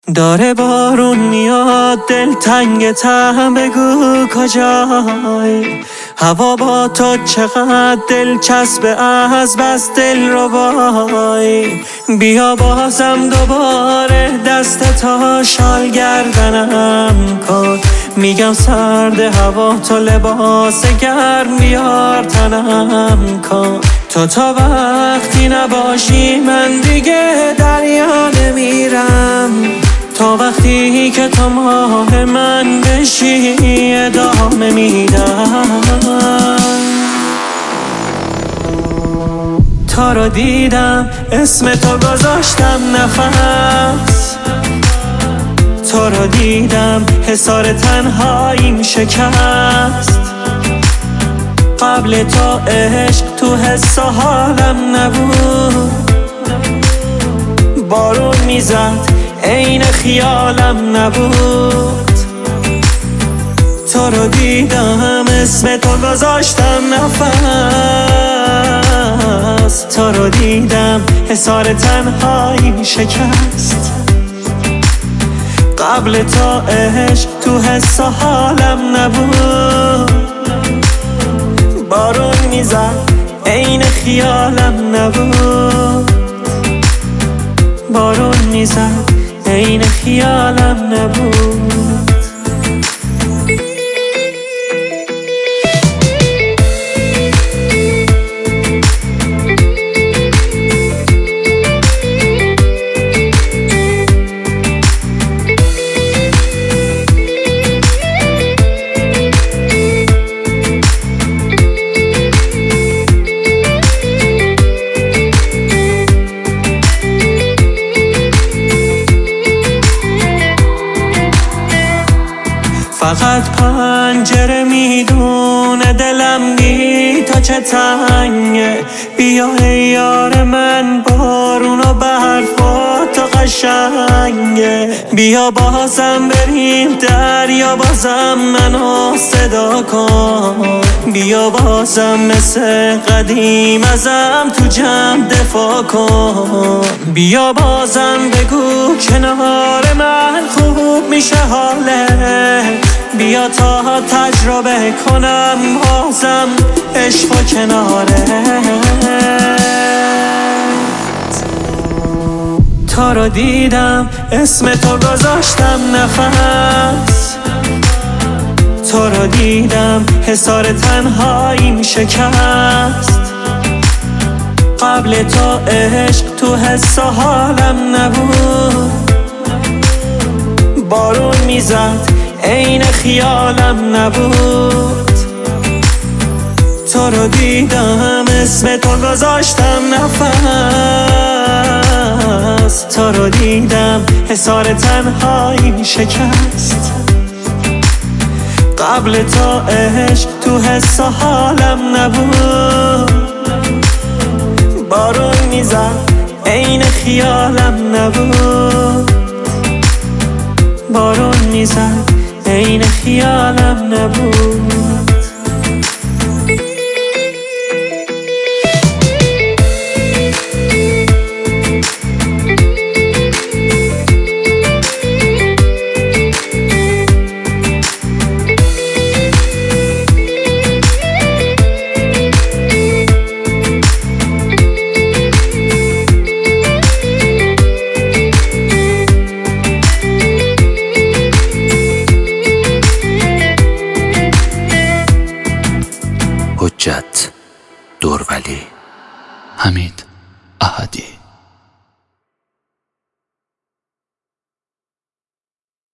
داره بارون میاد دلتنگ تم، بگو کجایی؟ هوا با تو چقدر دلچسبه، از بس دل رو بایی. بیا بازم دوباره دست تا شال گردنم کن، میگم سرد هوا تو لباس گرم بیار تنم کن. تو تا وقتی نباشی من دیگه دریا نمیرم، تا وقتی که تو ماه من بشی ادامه میدم. تا رو دیدم اسم تو گذاشتم نفس، تو رو دیدم حصار تنهاییم شکست. قبل تو عشق تو حس و حالم نبود، بارون میزد عین خیالم نبود. تو رو دیدم اسم تو گذاشتم نفس، تو رو دیدم حصار تنهایی شکست. قبل تو عشق تو حس و حالم نبود، بارون میزد عین خیالم نبود. بارون میزد عین خیالم نبود. فقط پنجره میدونه دلم بی تا چه تنگه. بیا ای یار من بارون و برف و تو قشنگه. بیا بازم بریم دریا، بازم منو صدا کن. بیا بازم مثل قدیم ازم تو جمع دفاع کن. بیا بازم بگو کنار من خوب میشه حالت. بیا تا تجربه کنم بازم عشق و کنارت. تا رو دیدم اسم تو گذاشتم نفس، تو رو دیدم حصار تنهاییم شکست. قبل تو عشق تو حس و حالم نبود، بارون میزد عین خیالم نبود. تو رو دیدم اسم تو گذاشتم نفس، تو رو دیدم حصار تنهایی شکست. قبل تو عشق تو حس و حالم نبود، بارون میزد عین خیالم نبود. بارون میزد عین خیالم نبود. حجت دورولی، حمید احدی.